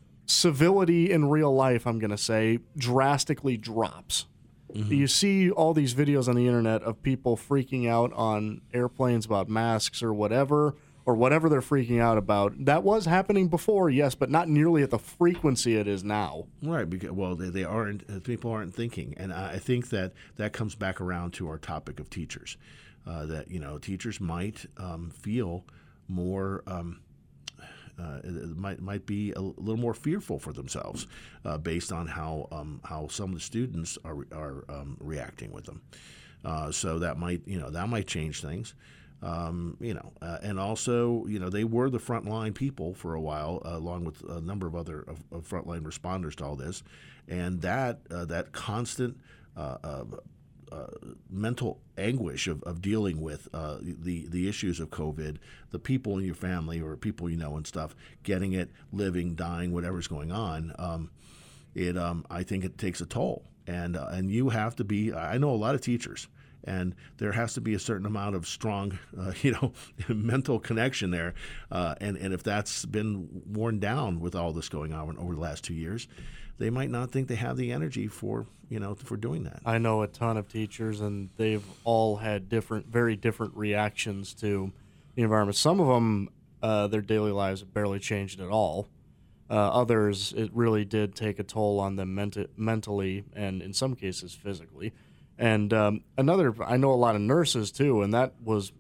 S1: civility in real life, I'm going to say, drastically drops.
S2: Mm-hmm.
S1: You see all these videos on the internet of people freaking out on airplanes about masks or whatever, or whatever they're freaking out about. That was happening before, yes, but not nearly at the frequency it is now.
S2: Right, because well, they, they aren't. uh, People aren't thinking, and I I think that that comes back around to our topic of teachers. Uh, that you know, teachers might um, feel more. Um, uh, it might might be a little more fearful for themselves, uh, based on how um, how some of the students are are um, reacting with them. Uh, so that might you know that might change things. Um, you know, uh, and also, you know, they were the frontline people for a while, uh, along with a number of other of, of frontline responders to all this, and that uh, that constant uh, uh, uh, mental anguish of, of dealing with uh, the the issues of COVID, the people in your family or people you know and stuff, getting it, living, dying, whatever's going on. Um, it, um, I think, it takes a toll, and uh, and you have to be. I know a lot of teachers. And there has to be a certain amount of strong, uh, you know, mental connection there. Uh, and, and if that's been worn down with all this going on over the last two years, they might not think they have the energy for, you know, for doing that.
S1: I know a ton of teachers, and they've all had different, very different reactions to the environment. Some of them, uh, their daily lives have barely changed at all. Uh, others, it really did take a toll on them menta- mentally and, in some cases, physically. And um, another, I know a lot of nurses too, and that was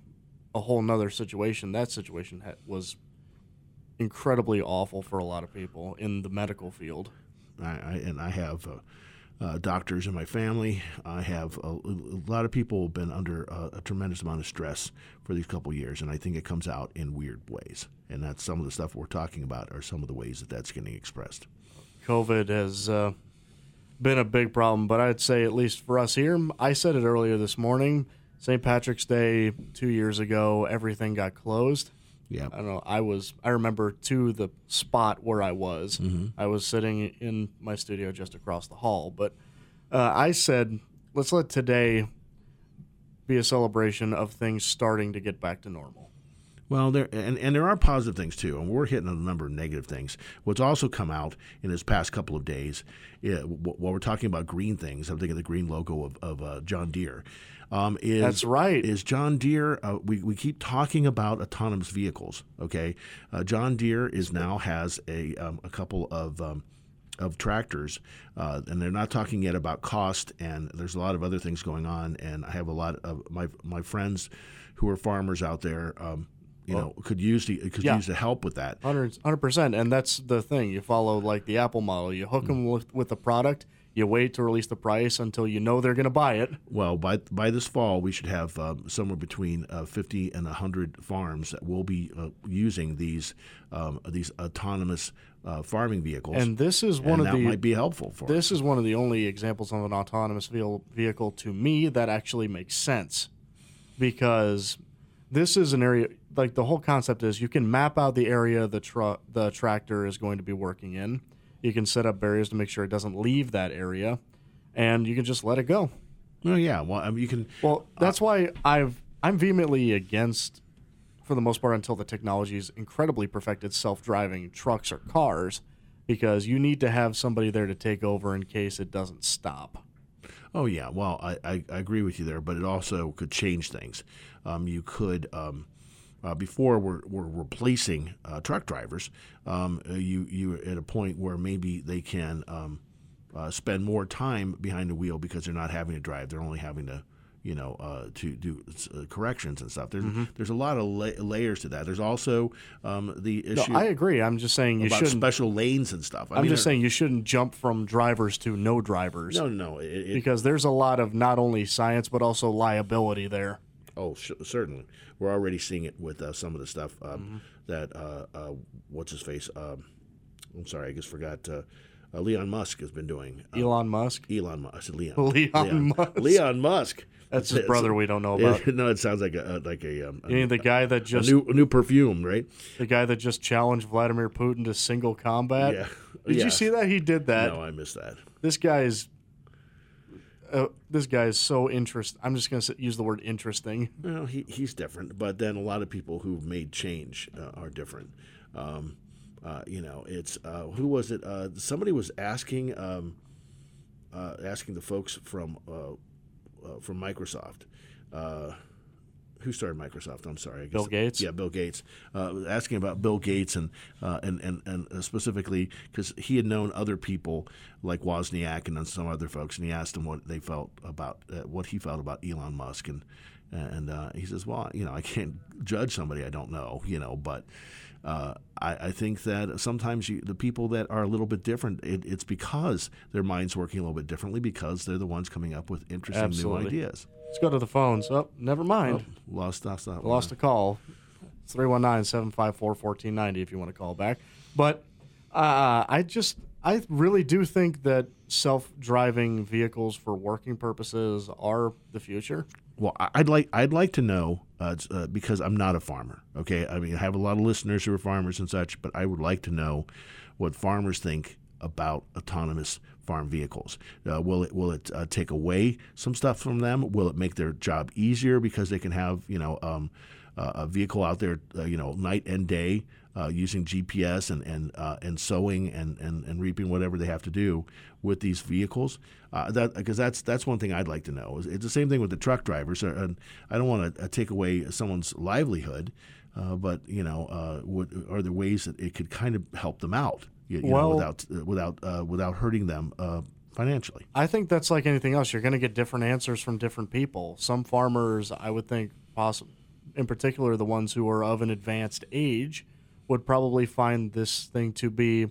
S1: a whole nother situation. That situation ha- was incredibly awful for a lot of people in the medical field.
S2: I, I and I have uh, uh, doctors in my family. I have a, a lot of people have been under a, a tremendous amount of stress for these couple of years, and I think it comes out in weird ways. And that's some of the stuff we're talking about are some of the ways that that's getting expressed.
S1: COVID has uh, been a big problem, but I'd say at least for us here, I said it earlier this morning, Saint Patrick's Day two years ago, everything got closed.
S2: Yeah,
S1: I don't know. I was. I remember to the spot where I was.
S2: Mhm.
S1: I was sitting in my studio just across the hall. But uh, I said, let's let today be a celebration of things starting to get back to normal.
S2: Well, there and, and there are positive things too, and we're hitting a number of negative things. What's also come out in this past couple of days, yeah, while we're talking about green things, I'm thinking of the green logo of, of uh, John Deere. Um, is,
S1: That's right.
S2: Is John Deere? Uh, we we keep talking about autonomous vehicles. Okay, uh, John Deere is now has a um, a couple of um, of tractors, uh, and they're not talking yet about cost. And there's a lot of other things going on. And I have a lot of my my friends who are farmers out there. Um, you
S1: Well,
S2: know, could use the could
S1: yeah.
S2: use the help with that.
S1: one hundred percent. And that's the thing. You follow like the Apple model. You hook them with, with the product. You wait to release the price until you know they're going to buy it.
S2: Well, by by this fall, we should have um, somewhere between uh, fifty and one hundred farms that will be uh, using these um, these autonomous uh, farming vehicles.
S1: And this is one
S2: and
S1: of
S2: that
S1: the
S2: might be helpful for
S1: This
S2: us.
S1: is one of the only examples of an autonomous vehicle, vehicle to me that actually makes sense, because this is an area, like the whole concept is you can map out the area the tr- the tractor is going to be working in. You can set up barriers to make sure it doesn't leave that area, and you can just let it go.
S2: Well, yeah. Well, I mean, you can.
S1: Well, that's why I've I'm vehemently against, for the most part, until the technology is incredibly perfected, self-driving trucks or cars, because you need to have somebody there to take over in case it doesn't stop.
S2: Oh yeah, well, I, I, I agree with you there, but it also could change things. Um, you could um, uh, before we're, we're replacing uh, truck drivers, um, uh, you you are at a point where maybe they can um, uh, spend more time behind the wheel because they're not having to drive; they're only having to, you know, uh, to do uh, corrections and stuff. There's
S1: Mm-hmm.
S2: there's a lot of la- layers to that. There's also um, the
S1: No,
S2: issue.
S1: I agree. I'm just saying you
S2: about
S1: shouldn't.
S2: special lanes and stuff. I
S1: I'm
S2: mean,
S1: just
S2: there-
S1: saying you shouldn't jump from drivers to no drivers.
S2: No, no, it, it,
S1: because there's a lot of not only science but also liability there.
S2: Oh, sh- certainly. We're already seeing it with uh, some of the stuff um,
S1: Mm-hmm.
S2: that, uh, uh, what's his face? Um, I'm sorry, I just forgot. Uh, uh, Leon Musk has been doing. Um,
S1: Elon Musk?
S2: Elon Musk. I said Leon.
S1: Leon Musk.
S2: Leon Musk.
S1: That's his
S2: It's-
S1: brother we don't know about.
S2: It, no, it sounds like a uh, like a, um, a,
S1: You mean the guy that
S2: a
S1: just
S2: new a new perfume, right?
S1: the guy that just challenged Vladimir Putin to single combat?
S2: Yeah.
S1: Did
S2: Yeah.
S1: you see that? He did that.
S2: No, I missed that.
S1: This guy's uh, this guy is so interest. I'm just going to use the word interesting.
S2: Well, he he's different, but then a lot of people who've made change uh, are different. Um, uh, you know, it's uh, who was it? Uh, somebody was asking um, uh, asking the folks from uh, uh, from Microsoft. Uh, who started Microsoft? I'm sorry, I guess
S1: Bill Gates?
S2: Yeah, Bill Gates. Uh, asking about Bill Gates and uh, and and and uh, specifically because he had known other people like Wozniak and then some other folks, and he asked them what they felt about uh, what he felt about Elon Musk, and and uh, he says, well, you know, I can't judge somebody I don't know, you know, but. Uh, I, I think that sometimes you, the people that are a little bit different, it, it's because their mind's working a little bit differently because they're the ones coming up with interesting
S1: Absolutely.
S2: new ideas.
S1: Let's go to the phones. Oh, never mind.
S2: Oh, lost, lost, lost,
S1: Lost a call. It's three one nine, seven five four, one four nine zero if you want to call back. But uh, I just, I really do think that self-driving vehicles for working purposes are the future.
S2: Well, I- I'd like I'd like to know uh, it's, uh, because I'm not a farmer. Okay, I mean I have a lot of listeners who are farmers and such, but I would like to know what farmers think about autonomous farm vehicles. Uh, will it will it uh, take away some stuff from them? Will it make their job easier because they can have you know um, uh, a vehicle out there uh, you know night and day uh, using G P S and and uh, and sowing and, and, and reaping whatever they have to do with these vehicles? Uh, that because that's that's one thing I'd like to know. It's the same thing with the truck drivers. Uh, I don't want to uh, take away someone's livelihood, uh, but you know, uh, would, are there ways that it could kind of help them out? You, you
S1: Well-
S2: know, without uh, without uh, without hurting them uh, financially.
S1: I think that's like anything else. You're going to get different answers from different people. Some farmers, I would think, possibly, in particular, the ones who are of an advanced age, would probably find this thing to be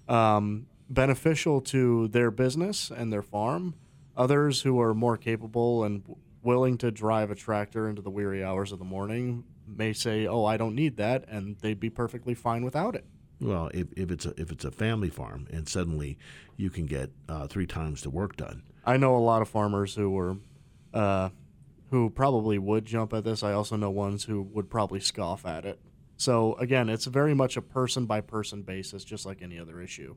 S1: um, beneficial to their business and their farm. Others who are more capable and w- willing to drive a tractor into the weary hours of the morning may say, "Oh, I don't need that," and they'd be perfectly fine without it.
S2: Well, if, if it's a if it's a family farm and suddenly you can get uh, three times the work done.
S1: I know a lot of farmers who were, uh, who probably would jump at this. I also know ones who would probably scoff at it. So again, it's very much a person by person basis, just like any other issue.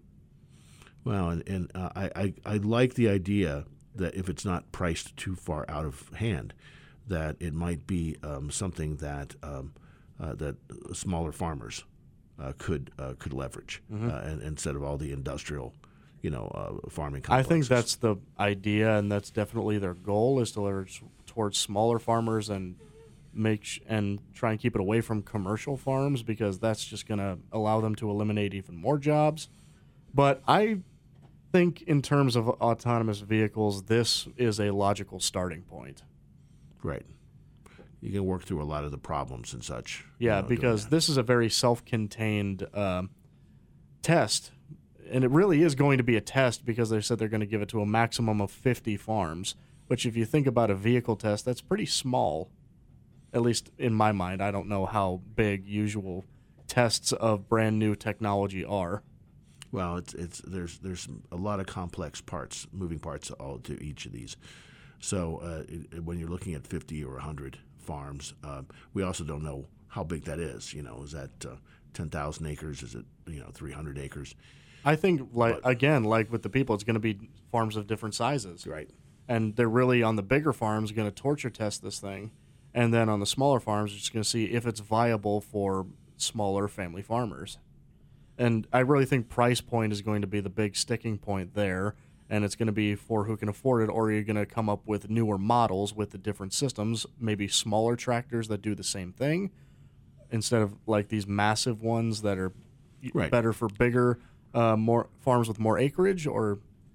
S2: Well, and, and uh, I, I I like the idea that if it's not priced too far out of hand, that it might be um, something that um, uh, that smaller farmers uh, could uh, could leverage
S1: Mhm.
S2: uh, and, instead of all the industrial you know, uh, farming
S1: I
S2: complexes.
S1: think that's the idea, and that's definitely their goal, is to leverage towards smaller farmers and make sh- and try and keep it away from commercial farms, because that's just going to allow them to eliminate even more jobs. But I think in terms of autonomous vehicles, this is a logical starting point.
S2: Right. You can work through a lot of the problems and such.
S1: Yeah,
S2: you know,
S1: because this is a very self-contained um, test, and it really is going to be a test, because they said they're going to give it to a maximum of fifty farms, which if you think about a vehicle test, that's pretty small. At least in my mind. I don't know how big usual tests of brand new technology are.
S2: Well, it's it's there's there's a lot of complex parts, moving parts all to each of these. So uh, it, when you're looking at fifty or one hundred farms, uh, we also don't know how big that is. You know, is that uh, ten thousand acres? Is it, you know, three hundred acres?
S1: I think, like but, again, like with the people, it's going to be farms of different sizes.
S2: Right.
S1: And they're really, on the bigger farms, going to torture test this thing. And then on the smaller farms, you're just going to see if it's viable for smaller family farmers. And I really think price point is going to be the big sticking point there. And it's going to be for who can afford it, or you're going to come up with newer models with the different systems, maybe smaller tractors that do the same thing, instead of like these massive ones that are
S2: right.
S1: better for bigger uh, more farms with more acreage. Or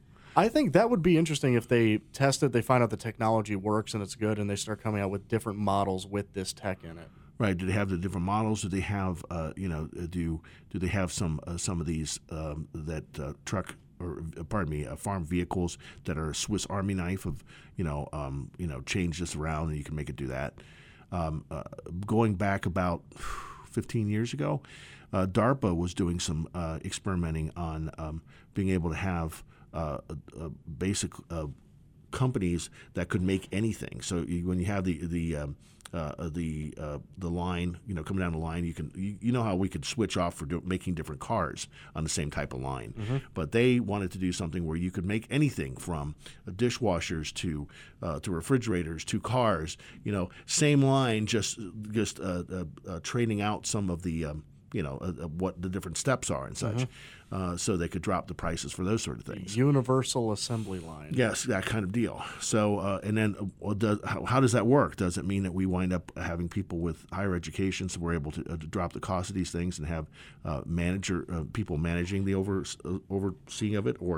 S1: I think that would be interesting if they test it, they find out the technology works and it's good, and they start coming out with different models with this tech in it.
S2: Right? Do they have the different models? Do they have, uh, you know, do do they have some uh, some of these um, that uh, truck or uh, pardon me, uh, farm vehicles that are a Swiss Army knife of, you know, um, you know, change this around and you can make it do that. Um, uh, going back about fifteen years ago, uh, DARPA was doing some uh, experimenting on um, being able to have Uh, uh, basic uh, companies that could make anything. So you, when you have the the um, uh, the uh, the line, you know, coming down the line, you can you, you know how we could switch off for do, making different cars on the same type of line. Mm-hmm. But they wanted to do something where you could make anything from uh, dishwashers to uh, to refrigerators to cars. You know, same line, just just uh, uh, uh, trading out some of the um, you know uh, uh, what the different steps are and such. Mm-hmm. Uh, so they could drop the prices for those sort of things.
S1: Universal assembly line.
S2: Yes, that kind of deal. So, uh, and then uh, does, how, how does that work? Does it mean that we wind up having people with higher education, so we're able to, uh, to drop the cost of these things and have uh, manager uh, people managing the over uh, overseeing of it, or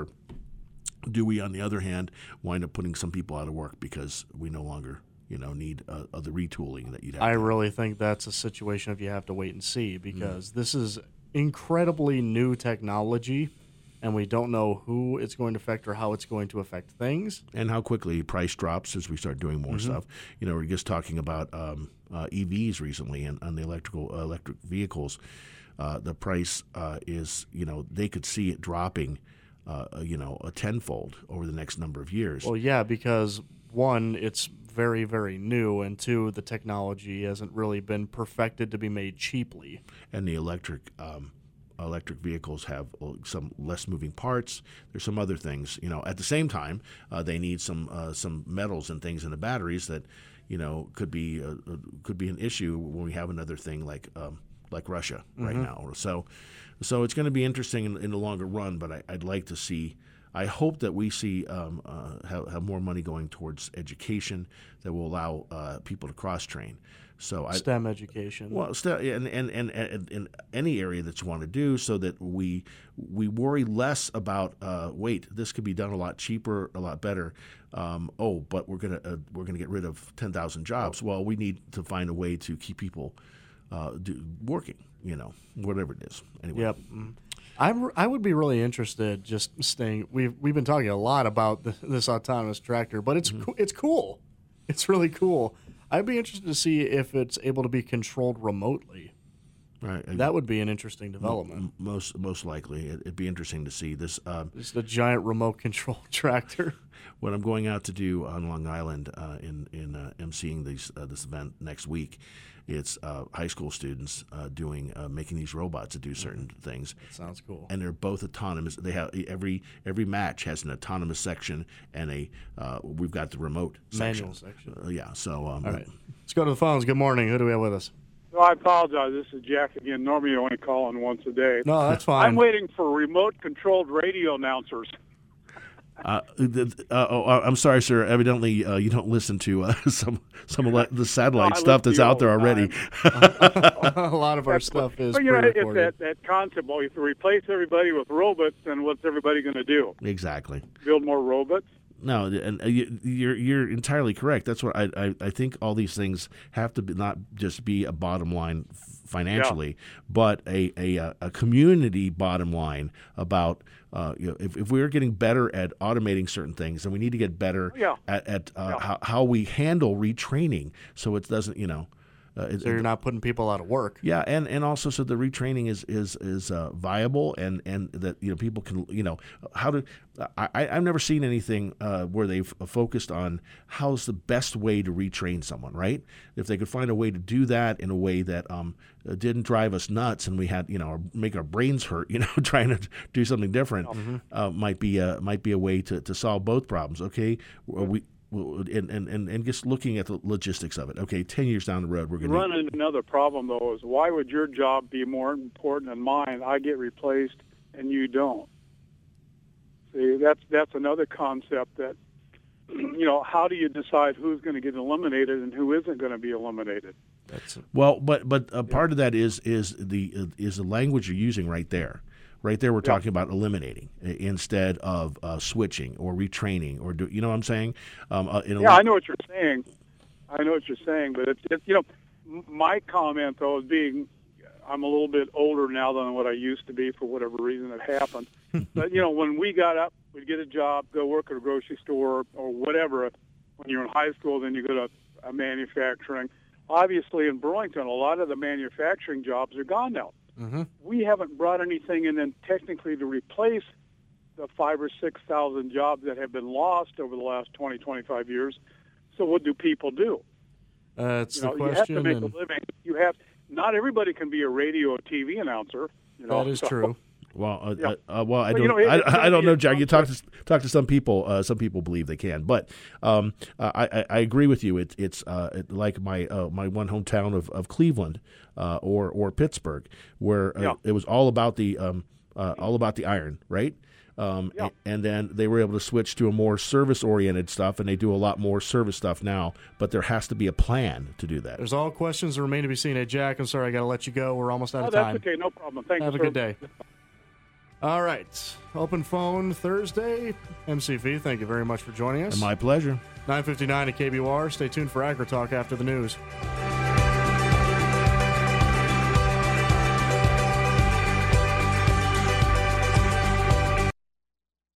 S2: do we, on the other hand, wind up putting some people out of work because we no longer, you know, need uh, uh, the retooling that you'd have?
S1: I
S2: to
S1: really think that's a situation of you have to wait and see, because mm. this is incredibly new technology, and we don't know who it's going to affect or how it's going to affect things.
S2: And how quickly price drops as we start doing more mm-hmm. stuff. You know, we're just talking about um, uh, E Vs recently, and on the electrical uh, electric vehicles, uh, the price uh, is, you know, they could see it dropping, uh, you know, a tenfold over the next number of years.
S1: Well, yeah, because one, it's very, very new, and two, the technology hasn't really been perfected to be made cheaply.
S2: And the electric um, electric vehicles have some less moving parts. There's some other things, you know. At the same time, uh, they need some uh, some metals and things in the batteries that, you know, could be uh, could be an issue when we have another thing like um, like Russia mm-hmm. right now. So, so it's going to be interesting in, in the longer run. But I, I'd like to see. I hope that we see um, uh, have, have more money going towards education that will allow uh, people to cross-train. So I,
S1: STEM education.
S2: Well, STEM, and, and, and, and in any area that you want to do, so that we we worry less about, uh, wait, this could be done a lot cheaper, a lot better. Um, oh, but we're gonna uh, we're gonna get rid of ten thousand jobs. Well, we need to find a way to keep people uh, do, working. You know, whatever it is. Anyway.
S1: Yep. I'm, I would be really interested just staying. We've we've been talking a lot about the, this autonomous tractor, but it's mm-hmm. it's cool. It's really cool. I'd be interested to see if it's able to be controlled remotely.
S2: Right.
S1: That would be an interesting development.
S2: Most most likely, it'd be interesting to see this. Um,
S1: Just a giant remote control tractor.
S2: What I'm going out to do on Long Island uh, in in uh, emceeing these uh, this event next week, it's uh, high school students uh, doing uh, making these robots that do certain mm-hmm. things.
S1: That sounds cool.
S2: And they're both autonomous. They have every every match has an autonomous section and a uh, we've got the remote
S1: manual
S2: section.
S1: section.
S2: Uh, yeah. So um,
S1: all right, let's go to the phones. Good morning. Who do we have with us?
S3: So I apologize. This is Jack again. Normally you only call in once a day.
S1: No, that's fine.
S3: I'm waiting for remote-controlled radio announcers.
S2: Uh, the, uh, oh, I'm sorry, sir. Evidently, uh, you don't listen to uh, some some of the satellite
S3: No, I
S2: stuff
S3: listen
S2: that's
S3: to you
S2: out there
S3: all the
S2: already.
S1: A lot of our
S3: That's
S1: stuff
S3: what,
S1: is
S3: but, you know, it's
S1: pre-recorded.
S3: that, that concept. Well, if you replace everybody with robots, then what's everybody going to do?
S2: Exactly.
S3: Build more robots?
S2: No, and you, you're you're entirely correct. That's what I, I I think. All these things have to be, not just be a bottom line financially, yeah. but a, a a community bottom line about uh, you know, if if we're getting better at automating certain things, then we need to get better
S3: yeah.
S2: at, at uh,
S3: yeah.
S2: how, how we handle retraining, so it doesn't you know. Uh,
S1: so you're not putting people out of work.
S2: Yeah, and, and also so the retraining is is is uh, viable, and, and that you know people can you know how to. I I've never seen anything uh, where they've focused on how's the best way to retrain someone. Right? If they could find a way to do that in a way that um didn't drive us nuts, and we had you know or make our brains hurt, you know, trying to do something different, mm-hmm. uh, might be a might be a way to, to solve both problems. Okay, we. And, and, and, and just looking at the logistics of it. Okay, ten years down the road, we're going to
S3: run into another problem, though, is why would your job be more important than mine? I get replaced and you don't. See, that's that's another concept that, you know, how do you decide who's going to get eliminated and who isn't going to be eliminated?
S2: That's well, but but a part of that is is the uh, is the language you're using right there. Right there, we're yeah. talking about eliminating instead of uh, switching or retraining, or do you know what I'm saying? Um, uh, in
S3: yeah, I know what you're saying. I know what you're saying, but it's, it's you know, my comment though is being, I'm a little bit older now than what I used to be for whatever reason it happened. But you know, when we got up, we'd get a job, go work at a grocery store or whatever. When you're in high school, then you go to a manufacturing. Obviously, in Burlington, a lot of the manufacturing jobs are gone now.
S1: Mm-hmm.
S3: We haven't brought anything in then technically to replace the five or six thousand jobs that have been lost over the last twenty, twenty-five years. So what do people do?
S1: That's
S3: you know,
S1: the question.
S3: You have to make
S1: and...
S3: a living. You have not everybody can be a radio or T V announcer. You know,
S1: that is
S3: so,
S1: true.
S2: Well, uh,
S3: yeah.
S2: uh, well, I
S3: but,
S2: don't,
S3: you know, it,
S2: I, I don't know, Jack. You talk to
S3: conflict.
S2: talk to some people. Uh, some people believe they can, but um, I, I, I agree with you. It, it's uh, it, like my uh, my one hometown of, of Cleveland uh, or or Pittsburgh, where uh,
S3: yeah.
S2: it was all about the um, uh, all about the iron, right? Um,
S3: yeah.
S2: and, and then they were able to switch to a more service-oriented stuff, and they do a lot more service stuff now. But there has to be a plan to do that.
S1: There's all questions that remain to be seen. Hey, Jack, I'm sorry, I got to let you go. We're almost out
S3: oh,
S1: of time.
S3: That's okay, no problem. Thank
S1: Have
S3: you.
S1: a good day. All right. Open phone Thursday. M C V, thank you very much for joining us.
S2: My pleasure.
S1: nine fifty-nine at K B U R. Stay tuned for AgriTalk after the news.